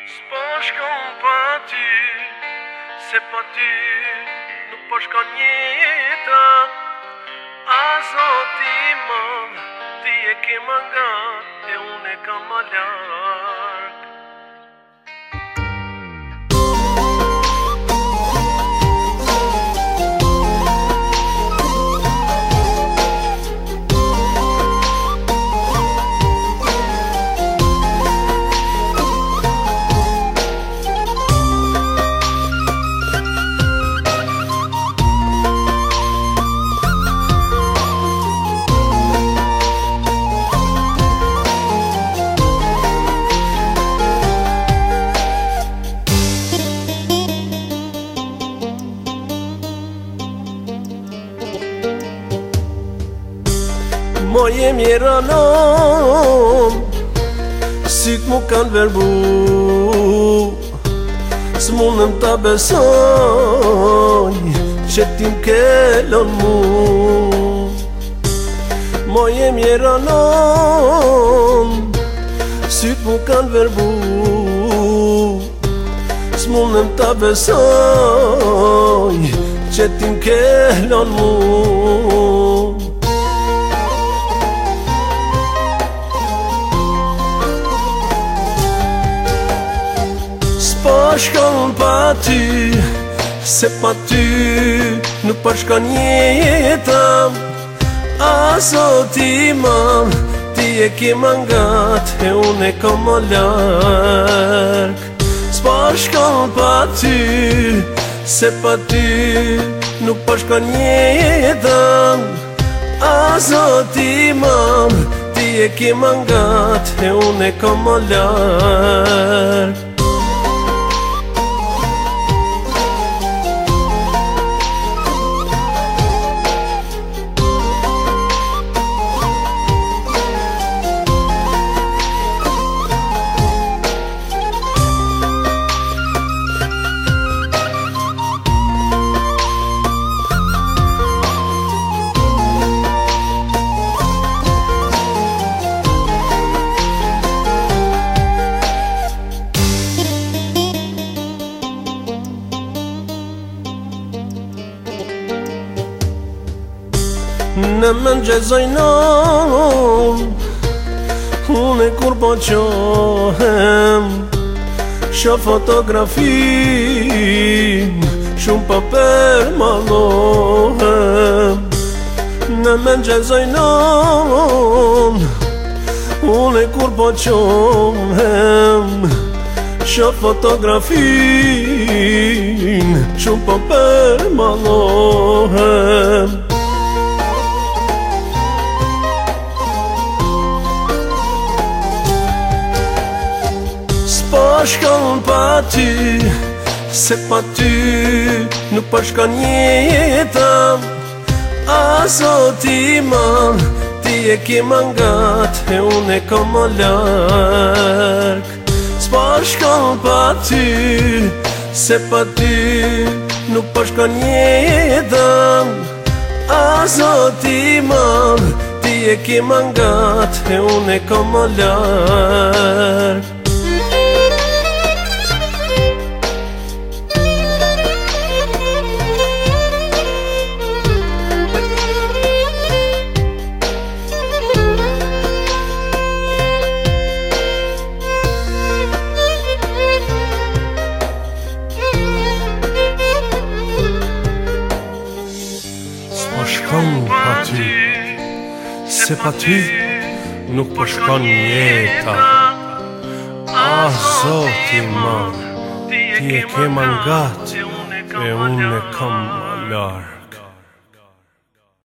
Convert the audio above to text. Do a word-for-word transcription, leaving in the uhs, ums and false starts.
S'po shkon pa ty, se pa ty nuk po shkon jeta. A Zoti madh, ti e ke mangat e unë e kam ma larg. Mo jemi ranon, syt mu kanë verbu, s'munëm ta besoj që ti m'kellon mu. Mo jemi ranon, syt mu kanë verbu, s'munëm ta besoj që ti m'kellon mu. Po shkon pa ty, se pa ty nuk po shkon jeta. A Zoti madh, ti e ke mangat e unë e kam ma larg. S'po shkon pa ty, se pa ty nuk po shkon jeta. A Zoti madh, ti e ke mangat e unë e kam ma larg. Në mëngjezojnon, unë e kur po qohem, shoh fotografin, shumë pa përmalohem. Në mëngjezojnon, unë e kur po qohem, shoh fotografin, shumë pa përmalohem. Po shkon pa ty, se pa ty nuk po shkon jeta. A Zoti madh, ti e ke mangat e unë e kam ma larg. S'po shkon pa ty, se pa ty nuk po shkon jeta. A Zoti madh, ti e ke mangat e unë e kam ma larg. Po shkon pa ty, se pa ty nuk po shkon jeta. A Zoti madh, ti e ke mangat e unë e kam ma larg.